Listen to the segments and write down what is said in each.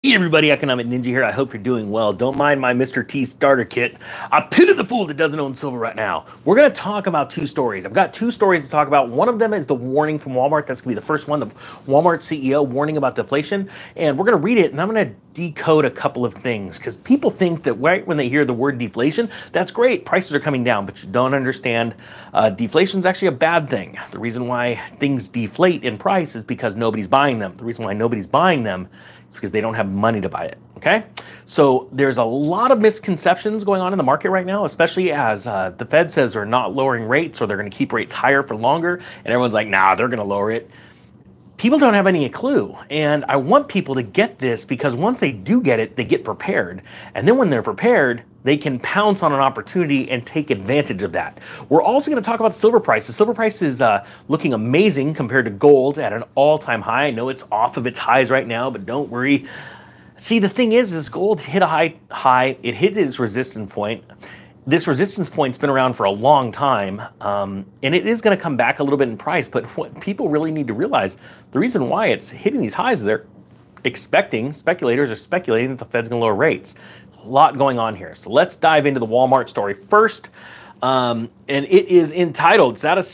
Hey everybody, Economic Ninja here. I hope you're doing well. Don't mind my Mr. T starter kit. I pity the fool that doesn't own silver right now. We're going to talk about two stories. I've got two stories to talk about. One of them is the warning from Walmart. That's going to be the first one, the Walmart CEO warning about deflation. And we're going to read it, and I'm going to decode a couple of things because people think that right when they hear the word deflation, that's great. Prices are coming down, but you don't understand deflation is actually a bad thing. The reason why things deflate in price is because nobody's buying them. The reason why nobody's buying them because they don't have money to buy it, okay? So there's a lot of misconceptions going on in the market right now, especially as the Fed says they're not lowering rates or they're gonna keep rates higher for longer, and everyone's like, nah, they're gonna lower it. People don't have any clue, and I want people to get this because once they do get it, they get prepared. And then when they're prepared, they can pounce on an opportunity and take advantage of that. We're also going to talk about the silver price. The silver price is looking amazing compared to gold at an all-time high. I know it's off of its highs right now, but don't worry. See, the thing is gold hit a high. It hit its resistance point. This resistance point's been around for a long time, and it is going to come back a little bit in price. But what people really need to realize, the reason why it's hitting these highs is speculators are speculating that the Fed's going to lower rates. A lot going on here. So let's dive into the Walmart story first. And it is entitled, it's out of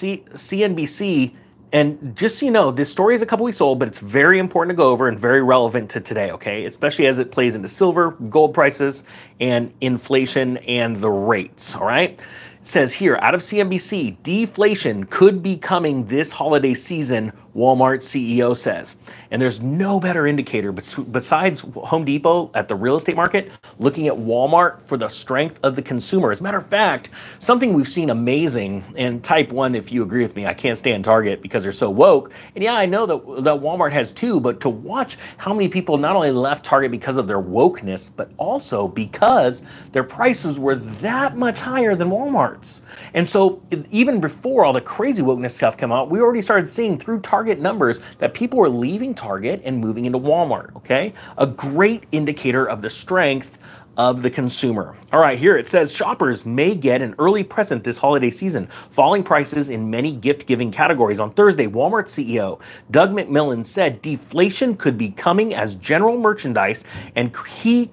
CNBC. And just so you know, this story is a couple weeks old, but it's very important to go over and very relevant to today, okay? Especially as it plays into silver, gold prices, and inflation and the rates, all right? It says here, out of CNBC, deflation could be coming this holiday season, Walmart CEO says. And there's no better indicator besides Home Depot at the real estate market, looking at Walmart for the strength of the consumer. As a matter of fact, something we've seen amazing, and type 1 if you agree with me, I can't stand Target because they're so woke. And yeah, I know that Walmart has too, but to watch how many people not only left Target because of their wokeness, but also because their prices were that much higher than Walmart's. And so even before all the crazy wokeness stuff came out, we already started seeing through Target numbers that people were leaving Target and moving into Walmart, okay? A great indicator of the strength of the consumer. All right, here it says shoppers may get an early present this holiday season. Falling prices in many gift-giving categories. On Thursday, Walmart CEO Doug McMillon said deflation could be coming as general merchandise and key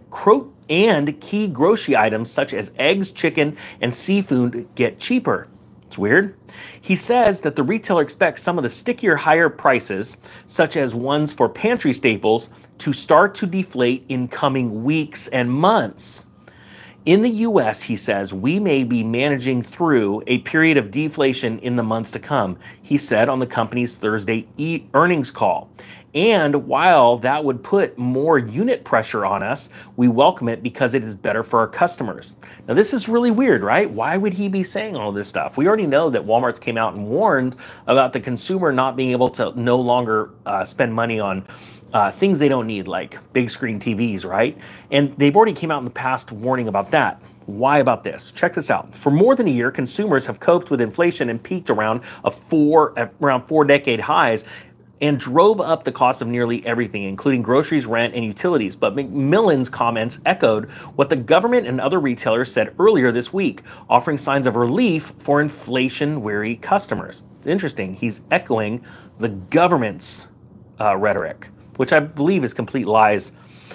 grocery items such as eggs, chicken, and seafood get cheaper. It's weird. He says that the retailer expects some of the stickier higher prices, such as ones for pantry staples, to start to deflate in coming weeks and months. In the US, he says, we may be managing through a period of deflation in the months to come, he said on the company's Thursday earnings call. And while that would put more unit pressure on us, we welcome it because it is better for our customers. Now, this is really weird, right? Why would he be saying all this stuff? We already know that Walmart's came out and warned about the consumer not being able to no longer spend money on things they don't need, like big screen TVs, right? And they've already came out in the past warning about that. Why about this? Check this out. For more than a year, consumers have coped with inflation and peaked around four-decade highs, and drove up the cost of nearly everything, including groceries, rent, and utilities. But McMillon's comments echoed what the government and other retailers said earlier this week, offering signs of relief for inflation-weary customers. It's interesting. He's echoing the government's rhetoric, which I believe is complete lies.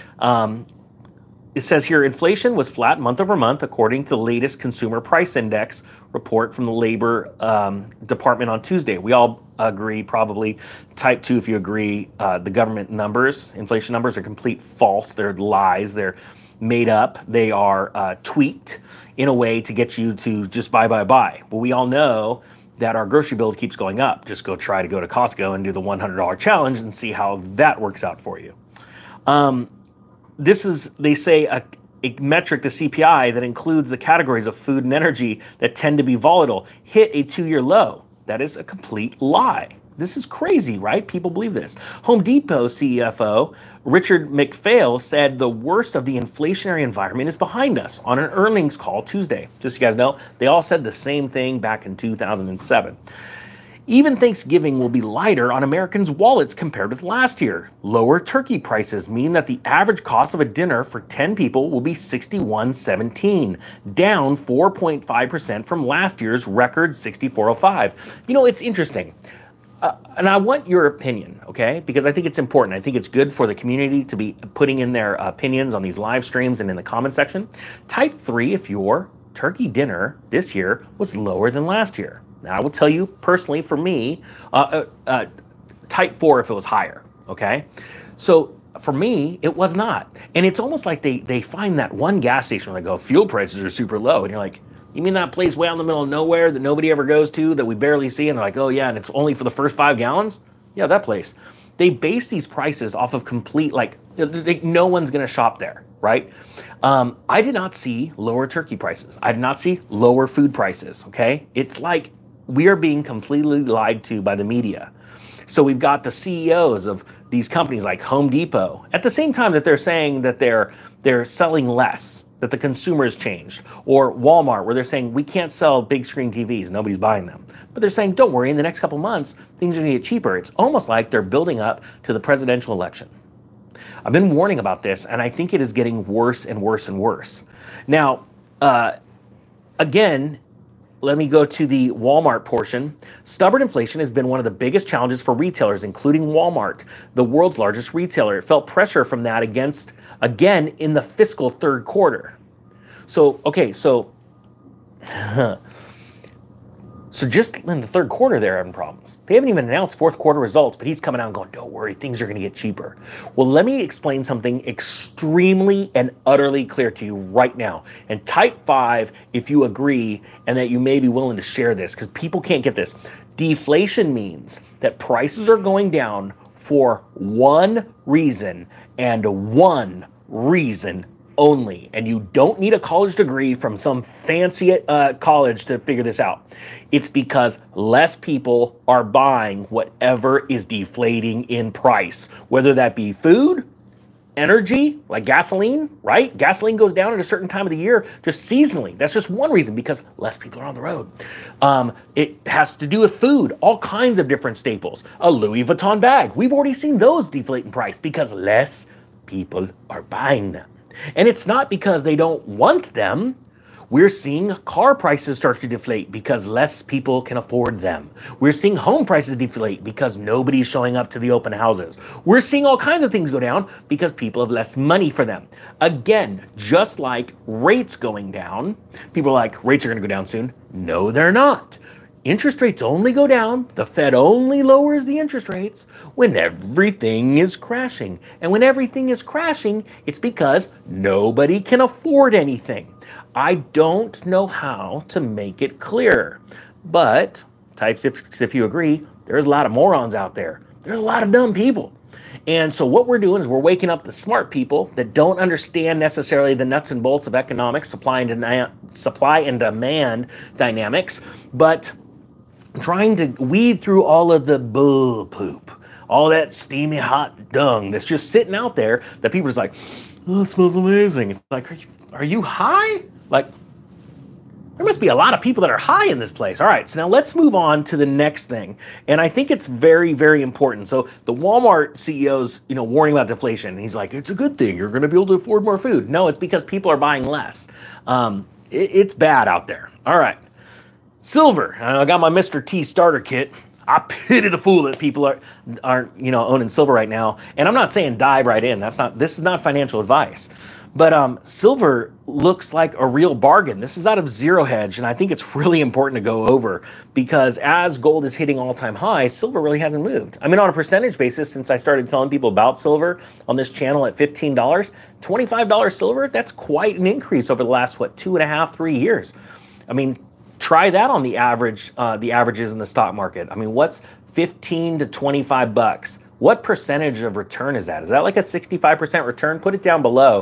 It says here, inflation was flat month over month, according to the latest Consumer Price Index report from the Labor Department on Tuesday. We all agree, probably type 2 if you agree, the government numbers, inflation numbers are complete false. They're lies. They're made up. They are tweaked in a way to get you to just buy. Well, we all know that our grocery bill keeps going up. Just try to go to Costco and do the $100 challenge and see how that works out for you. This is, they say, a metric, the CPI, that includes the categories of food and energy that tend to be volatile, hit a 2-year low. That is a complete lie. This is crazy, right? People believe this. Home Depot CFO Richard McPhail said the worst of the inflationary environment is behind us on an earnings call Tuesday. Just so you guys know, they all said the same thing back in 2007. Even Thanksgiving will be lighter on Americans' wallets compared with last year. Lower turkey prices mean that the average cost of a dinner for 10 people will be $61.17, down 4.5% from last year's record $64.05. You know, it's interesting. And I want your opinion, okay? Because I think it's important. I think it's good for the community to be putting in their opinions on these live streams and in the comment section. Type 3 if your turkey dinner this year was lower than last year. Now, I will tell you personally, for me, type 4 if it was higher, okay? So for me, it was not. And it's almost like they find that one gas station where they go, fuel prices are super low. And you're like, you mean that place way out in the middle of nowhere that nobody ever goes to, that we barely see? And they're like, oh yeah, and it's only for the first 5 gallons? Yeah, that place. They base these prices off of complete, like, no one's gonna shop there, right? I did not see lower turkey prices. I did not see lower food prices, okay? It's like we are being completely lied to by the media. So we've got the CEOs of these companies like Home Depot, at the same time that they're saying that they're selling less, that the consumer has changed, or Walmart, where they're saying we can't sell big screen TVs, nobody's buying them. But they're saying, don't worry, in the next couple months, things are gonna get cheaper. It's almost like they're building up to the presidential election. I've been warning about this, and I think it is getting worse and worse and worse. Now, again, let me go to the Walmart portion. Stubborn inflation has been one of the biggest challenges for retailers, including Walmart, the world's largest retailer. It felt pressure from that again in the fiscal third quarter. So, okay, so just in the third quarter, they're having problems. They haven't even announced fourth quarter results, but he's coming out and going, don't worry, things are going to get cheaper. Well, let me explain something extremely and utterly clear to you right now. And type 5 if you agree and that you may be willing to share this, because people can't get this. Deflation means that prices are going down for one reason and one reason only. And you don't need a college degree from some fancy college to figure this out. It's because less people are buying whatever is deflating in price, whether that be food, energy, like gasoline, right? Gasoline goes down at a certain time of the year, just seasonally. That's just one reason, because less people are on the road. It has to do with food, all kinds of different staples. A Louis Vuitton bag, we've already seen those deflate in price because less people are buying them. And it's not because they don't want them. We're seeing car prices start to deflate because less people can afford them. We're seeing home prices deflate because nobody's showing up to the open houses. We're seeing all kinds of things go down because people have less money for them. Again, just like rates going down, people are like, rates are going to go down soon. No, they're not. Interest rates only go down, the Fed only lowers the interest rates when everything is crashing. And when everything is crashing, it's because nobody can afford anything. I don't know how to make it clearer, but type 6 if you agree, there's a lot of morons out there. There's a lot of dumb people. And so what we're doing is we're waking up the smart people that don't understand necessarily the nuts and bolts of economics, supply and demand dynamics, but trying to weed through all of the bull poop, all that steamy hot dung that's just sitting out there that people are just like, oh, it smells amazing. It's like, are you high? Like, there must be a lot of people that are high in this place. All right, so now let's move on to the next thing. And I think it's very, very important. So the Walmart CEO's, warning about deflation. And he's like, it's a good thing. You're going to be able to afford more food. No, it's because people are buying less. It's bad out there. All right. Silver. I got my Mr. T starter kit. I pity the fool that people aren't owning silver right now. And I'm not saying dive right in. This is not financial advice. But silver looks like a real bargain. This is out of Zero Hedge, and I think it's really important to go over because as gold is hitting all-time highs, silver really hasn't moved. I mean, on a percentage basis, since I started telling people about silver on this channel at $15, $25 silver, that's quite an increase over the last, 2.5, 3 years. I mean, try that on the averages in the stock market. I mean, what's 15 to 25 bucks? What percentage of return is that? Is that like a 65% return? Put it down below.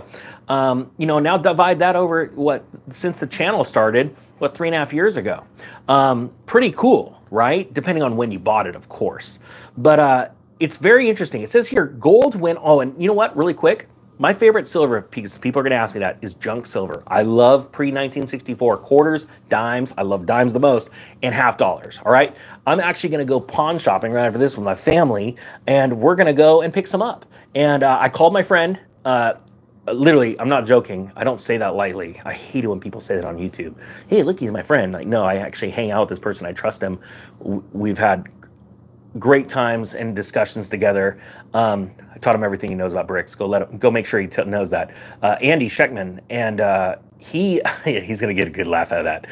Now divide that over since the channel started, 3.5 years ago. Pretty cool, right? Depending on when you bought it, of course. But it's very interesting. It says here, gold went, and you know what, really quick? My favorite silver, because people are going to ask me that, is junk silver. I love pre-1964 quarters, dimes. I love dimes the most, and half dollars, all right? I'm actually going to go pawn shopping right after this with my family, and we're going to go and pick some up. And I called my friend. Literally, I'm not joking. I don't say that lightly. I hate it when people say that on YouTube. Hey, look, he's my friend. Like, no, I actually hang out with this person. I trust him. We've had great times and discussions together. I taught him everything he knows about bricks. Go make sure he knows that. Andy Scheckman, and he's gonna get a good laugh out of that.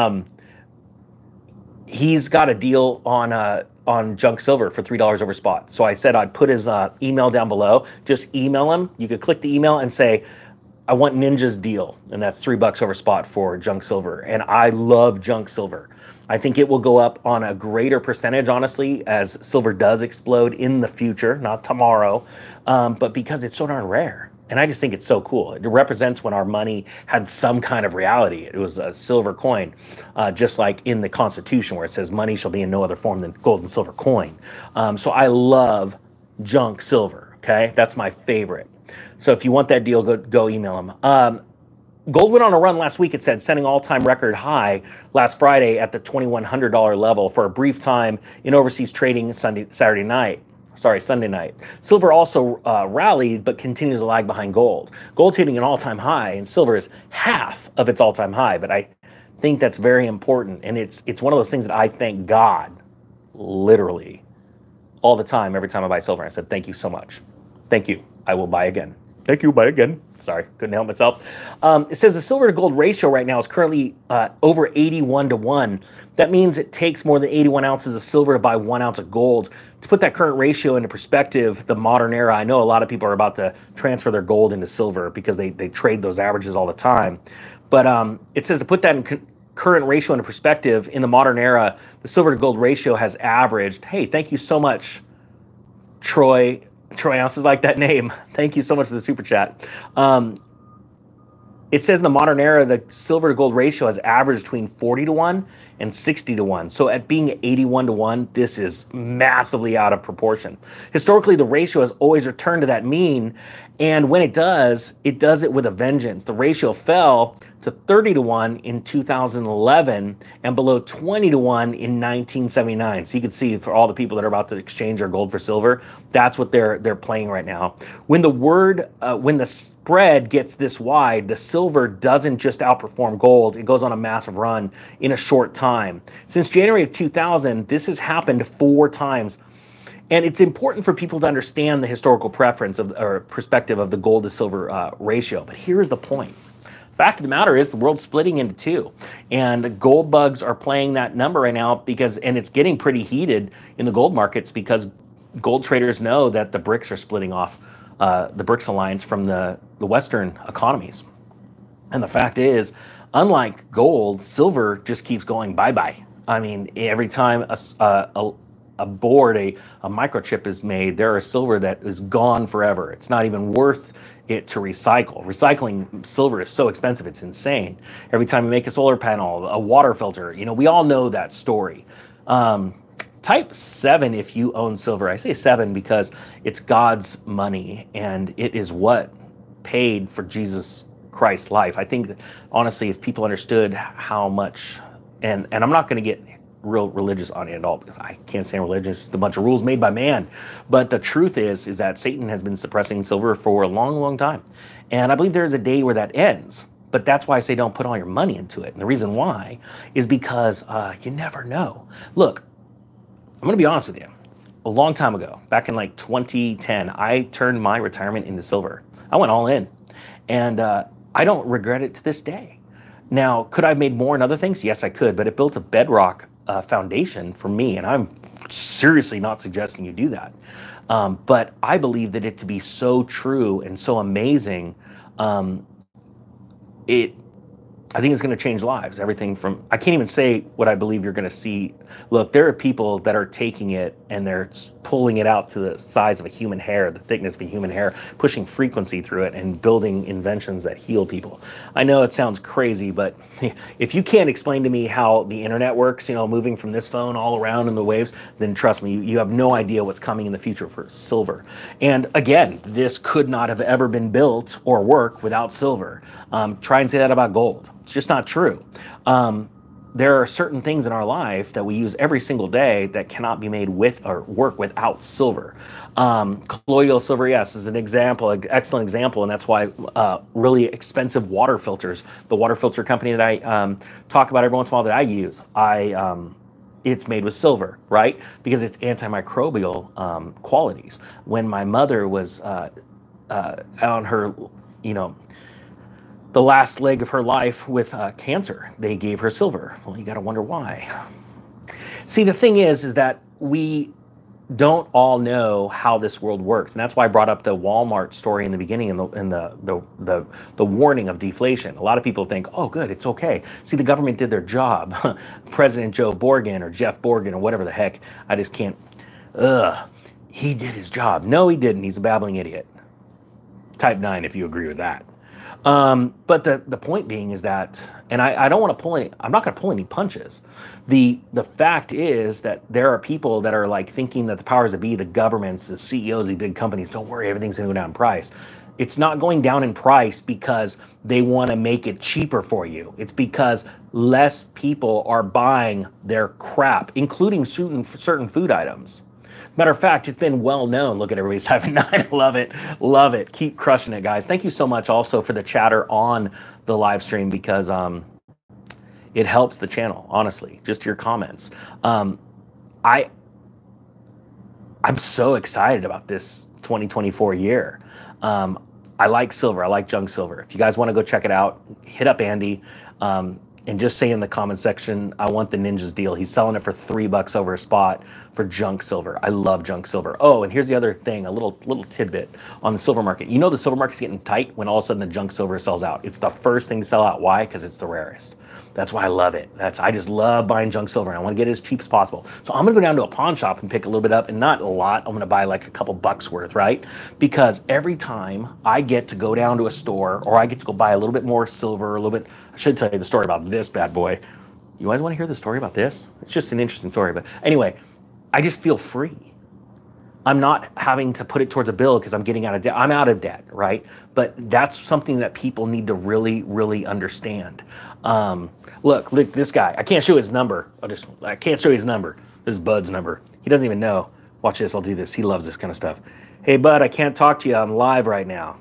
He's got a deal on junk silver for $3 over spot. So I said I'd put his email down below. Just email him. You could click the email and say, I want Ninja's deal, and that's $3 over spot for junk silver. And I love junk silver. I think it will go up on a greater percentage, honestly, as silver does explode in the future, not tomorrow, but because it's so darn rare. And I just think it's so cool. It represents when our money had some kind of reality. It was a silver coin, just like in the Constitution where it says money shall be in no other form than gold and silver coin. So I love junk silver, okay? That's my favorite. So if you want that deal, go email them. Gold went on a run last week, it said, setting all-time record high last Friday at the $2,100 level for a brief time in overseas trading Sunday night. Silver also rallied, but continues to lag behind gold. Gold's hitting an all-time high, and silver is half of its all-time high. But I think that's very important, and it's one of those things that I thank God, literally, all the time, every time I buy silver. I said, thank you so much. Thank you. I will buy again. Thank you. Buy again. Sorry, couldn't help myself. It says the silver to gold ratio right now is currently over 81 to 1. That means it takes more than 81 ounces of silver to buy 1 ounce of gold. To put that current ratio into perspective, the modern era, I know a lot of people are about to transfer their gold into silver because they trade those averages all the time. But it says to put that in current ratio into perspective, in the modern era, the silver to gold ratio has averaged, hey, thank you so much, Troy Ounces, like that name. Thank you so much for the super chat. It says in the modern era, the silver to gold ratio has averaged between 40 to 1 and 60 to 1. So at being 81 to 1, this is massively out of proportion. Historically, the ratio has always returned to that mean. And when it does it with a vengeance. The ratio fell to 30 to 1 in 2011 and below 20 to 1 in 1979. So you can see for all the people that are about to exchange their gold for silver, that's what they're playing right now. When the spread gets this wide, the silver doesn't just outperform gold, it goes on a massive run in a short time. Since January of 2000, this has happened 4 times. And it's important for people to understand the historical preference or perspective of the gold to silver ratio. But here's the point. Fact of the matter is the world's splitting into 2, and the gold bugs are playing that number right now and it's getting pretty heated in the gold markets because gold traders know that the BRICS are splitting off, the BRICS alliance from the Western economies. And the fact is, unlike gold, silver just keeps going bye-bye. I mean, every time a board, a microchip is made, there is silver that is gone forever. It's not even worth it to recycle. Recycling silver is so expensive, it's insane. Every time you make a solar panel, a water filter, we all know that story. Type 7 if you own silver. I say 7 because it's God's money, and it is what paid for Jesus Christ's life. I think that, honestly, if people understood how much, and I'm not going to get real religious on it at all because I can't stand religion. It's just a bunch of rules made by man. But the truth is that Satan has been suppressing silver for a long, long time. And I believe there's a day where that ends. But that's why I say don't put all your money into it. And the reason why is because you never know. Look, I'm going to be honest with you. A long time ago, back in like 2010, I turned my retirement into silver. I went all in. And I don't regret it to this day. Now, could I have made more in other things? Yes, I could. But it built a bedrock foundation for me, and I'm seriously not suggesting you do that. But I believe that it to be so true and so amazing, I think it's going to change lives. Everything from, I can't even say what I believe you're going to see. Look, there are people that are taking it and they're pulling it out to the size of a human hair, the thickness of a human hair, pushing frequency through it and building inventions that heal people. I know it sounds crazy, but if you can't explain to me how the internet works, moving from this phone all around in the waves, then trust me, you have no idea what's coming in the future for silver. And again, this could not have ever been built or work without silver. Try and say that about gold. It's just not true. There are certain things in our life that we use every single day that cannot be made with or work without silver. Colloidal silver, yes, is an example, an excellent example, and that's why really expensive water filters, the water filter company that I talk about every once in a while that I use, it's made with silver, right? Because it's antimicrobial qualities. When my mother was on her, you know, the last leg of her life with cancer, they gave her silver. Well, you got to wonder why. See, the thing is that we don't all know how this world works, and that's why I brought up the Walmart story in the beginning and the warning of deflation. A lot of people think, oh, good, it's okay. See, the government did their job. President Joe Borgen or Jeff Borgen or whatever the heck. I just can't. He did his job. No, he didn't. He's a babbling idiot. Type 9 if you agree with that. But the point being is that, and I don't want to pull any, I'm not going to pull any punches. The fact is that there are people that are like thinking that the powers that be, the governments, the CEOs of big companies, don't worry, everything's going to go down in price. It's not going down in price because they want to make it cheaper for you. It's because less people are buying their crap, including certain food items. Matter of fact, it's been well known. Look at everybody's typing 9. Love it. Love it. Keep crushing it, guys. Thank you so much also for the chatter on the live stream because it helps the channel, honestly. Just your comments. I'm so excited about this 2024 year. I like silver. I like junk silver. If you guys want to go check it out, hit up Andy. And just say in the comment section, I want the Ninjas deal. He's selling it for $3 over a spot for junk silver. I love junk silver. Oh, and here's the other thing, a little tidbit on the silver market. You know the silver market's getting tight when all of a sudden the junk silver sells out. It's the first thing to sell out. Why? Because it's the rarest. That's why I love it. I just love buying junk silver, and I want to get it as cheap as possible. So I'm gonna go down to a pawn shop and pick a little bit up, and not a lot. I'm gonna buy like a couple bucks worth, right? Because every time I get to go down to a store, or I get to go buy a little bit more silver, a little bit. I should tell you the story about this bad boy. You guys want to hear the story about this? It's just an interesting story, but anyway, I just feel free. I'm not having to put it towards a bill because I'm getting out of debt. I'm out of debt, right? But that's something that people need to really, really understand. Look, this guy. I can't show his number. I can't show his number. This is Bud's number. He doesn't even know. Watch this. I'll do this. He loves this kind of stuff. Hey, Bud, I can't talk to you. I'm live right now.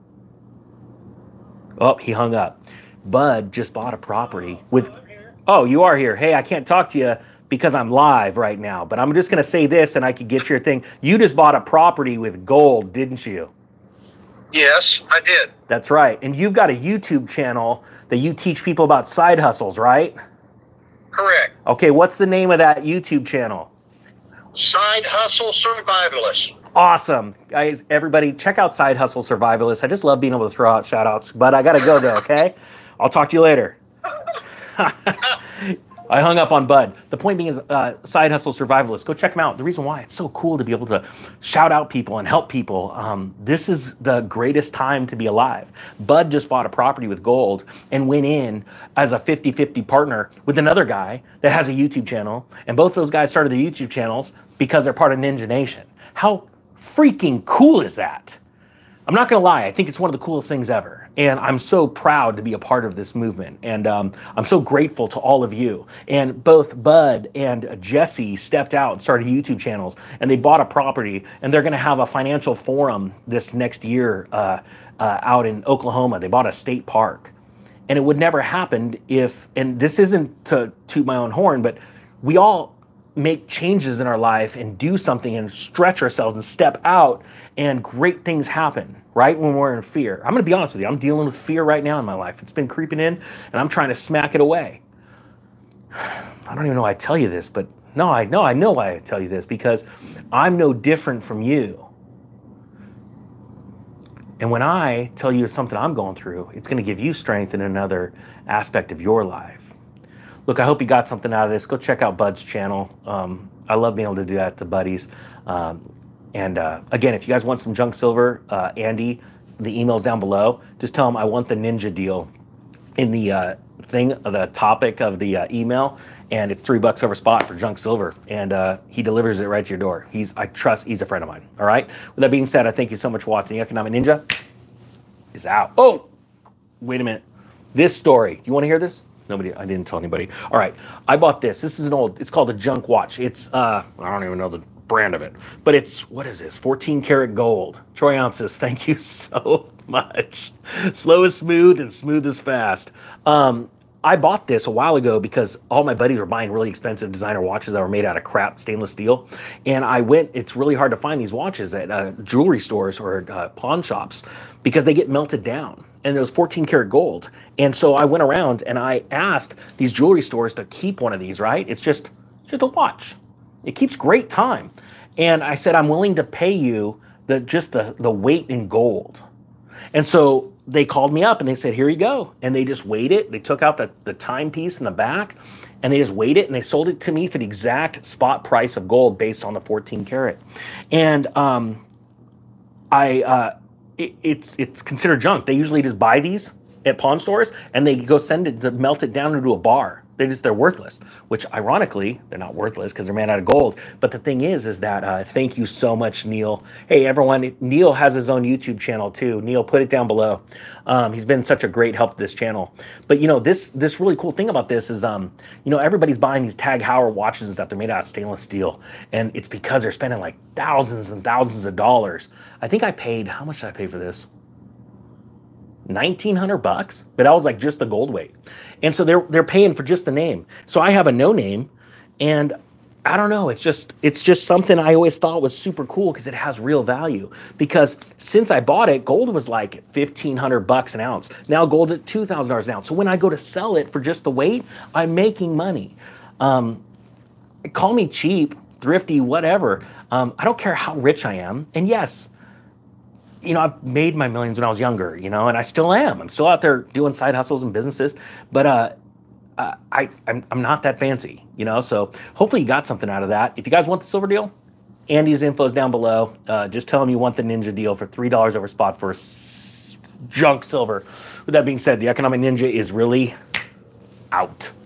Oh, he hung up. Bud just bought a property with. Oh, you are here. Hey, I can't talk to you because I'm live right now, but I'm just going to say this and I could get your thing. You just bought a property with gold, didn't you? Yes, I did. That's right. And you've got a YouTube channel that you teach people about side hustles, right? Correct. Okay, what's the name of that YouTube channel? Side Hustle Survivalist. Awesome. Guys, everybody, check out Side Hustle Survivalist. I just love being able to throw out shout outs, but I got to go though, okay? I'll talk to you later. I hung up on Bud. The point being is Side Hustle Survivalist. Go check them out. The reason why it's so cool to be able to shout out people and help people. This is the greatest time to be alive. Bud just bought a property with gold and went in as a 50-50 partner with another guy that has a YouTube channel. And both those guys started their YouTube channels because they're part of Ninja Nation. How freaking cool is that? I'm not going to lie. I think it's one of the coolest things ever. And I'm so proud to be a part of this movement. And I'm so grateful to all of you. And both Bud and Jesse stepped out and started YouTube channels. And they bought a property. And they're going to have a financial forum this next year out in Oklahoma. They bought a state park. And it would never happen if, and this isn't to toot my own horn, but we all make changes in our life and do something and stretch ourselves and step out, and great things happen, right? When we're in fear. I'm going to be honest with you. I'm dealing with fear right now in my life. It's been creeping in and I'm trying to smack it away. I don't even know why I tell you this, but no, I know why I tell you this, because I'm no different from you. And when I tell you something I'm going through, it's going to give you strength in another aspect of your life. Look, I hope you got something out of this. Go check out Bud's channel. I love being able to do that to buddies. And again, if you guys want some junk silver, Andy, the email's down below. Just tell him I want the Ninja deal in the the topic of the email, and it's $3 over spot for junk silver, and he delivers it right to your door. I trust he's a friend of mine. All right. With that being said, I thank you so much for watching. The Economic Ninja is out. Oh, wait a minute. This story. You want to hear this? Nobody, I didn't tell anybody. All right, I bought this. This is it's called a junk watch. It's, I don't even know the brand of it, but it's, what is this? 14 karat gold. Troy ounces, thank you so much. Slow is smooth and smooth is fast. I bought this a while ago because all my buddies were buying really expensive designer watches that were made out of crap stainless steel. And I went, it's really hard to find these watches at jewelry stores or pawn shops because they get melted down. And it was 14 karat gold. And so I went around and I asked these jewelry stores to keep one of these, right? It's just a watch. It keeps great time. And I said, I'm willing to pay you the weight in gold. And so they called me up and they said, here you go. And they just weighed it. They took out the timepiece in the back and they just weighed it and they sold it to me for the exact spot price of gold based on the 14 karat. And it's considered junk. They usually just buy these at pawn stores and they go send it to melt it down into a bar. They're worthless, which ironically, they're not worthless because they're made out of gold. But the thing is that thank you so much, Neil. Hey, everyone, Neil has his own YouTube channel too. Neil, put it down below. He's been such a great help to this channel. But, you know, this really cool thing about this is, you know, everybody's buying these Tag Heuer watches and stuff. They're made out of stainless steel. And it's because they're spending like thousands and thousands of dollars. I think I paid, how much did I pay for this? $1,900, but that was like just the gold weight. And so they're paying for just the name. So I have a no name, and I don't know, it's just something I always thought was super cool because it has real value. Because since I bought it, gold was like $1,500 an ounce. Now gold's at $2,000 an ounce. So when I go to sell it for just the weight, I'm making money. Call me cheap, thrifty, whatever. I don't care how rich I am. And yes, you know, I've made my millions when I was younger, you know, and I still am. I'm still out there doing side hustles and businesses, but I'm not that fancy, you know, so hopefully you got something out of that. If you guys want the silver deal, Andy's info is down below. Just tell him you want the Ninja deal for $3 over spot for junk silver. With that being said, the Economic Ninja is really out.